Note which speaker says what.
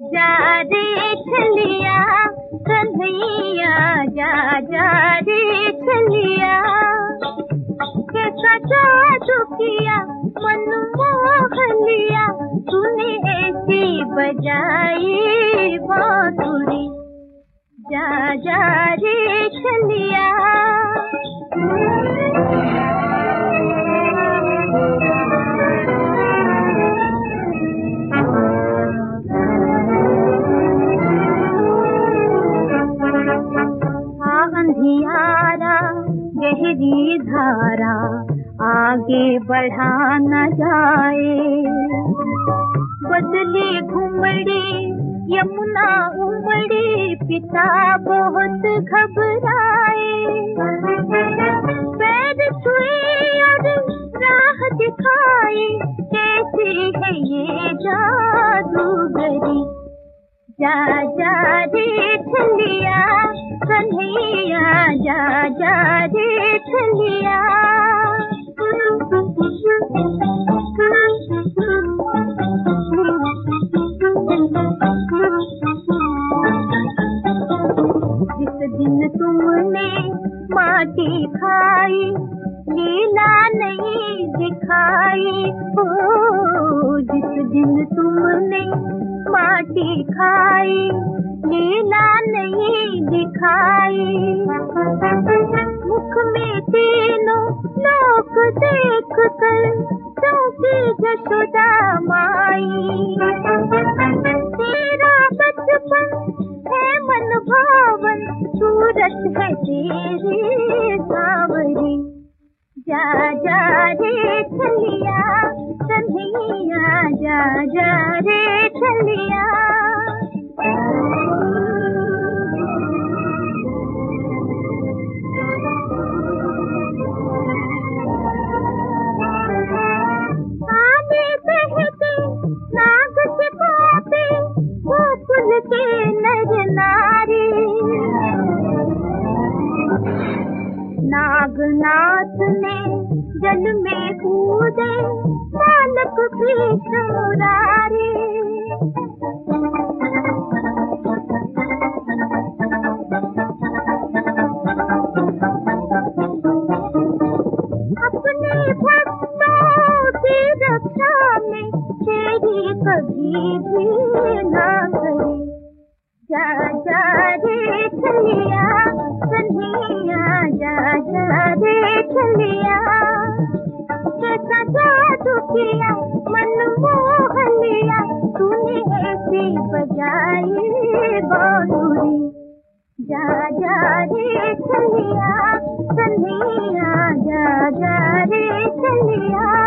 Speaker 1: जा रे छलिया कन्हैया, जा जा रे छलिया। कैसा जादू किया मन मोह लिया, तूने ऐसी बजाई बांसुरी। जा जा रे छलिया। अंधियारा गहरी धारा आगे बढ़ा न जाए, बदले घुमड़े यमुना उमड़े पिता बहुत घबराए। पैर छुए और राह दिखाए, कैसी है ये जादूगरी। जा जा रे छलिया कन्हैया, जा जा रे छलिया। जिस दिन तुमने माटी खाई, लीला नहीं दिखाई हो। जिस दिन तुमने माटी खाई, लीला नहीं दिखाई। मुख में तीनों लोक देख कर चौंकी यशोदा माई। तेरा बचपन है मन भावन, सूरत है तेरी सावरी। जा जा रे छलिया कन्हैया, जा जा रे छलिया। आगे बहते नाग सिखाते गोकुल के नर नारी। नागनाथ ने जल में कूदे बालक कृष्ण मुरारी। अपने भक्तों की रक्षा में तेरी कभी भी ना करे। जा जा रे छलिया कन्हैया, जा जा रे छलिया। कैसा जादू किया मन मोह लिया, तूने ऐसी बजाई बांसुरी। जा जा रे छलिया कन्हैया, जा जा रे छलिया।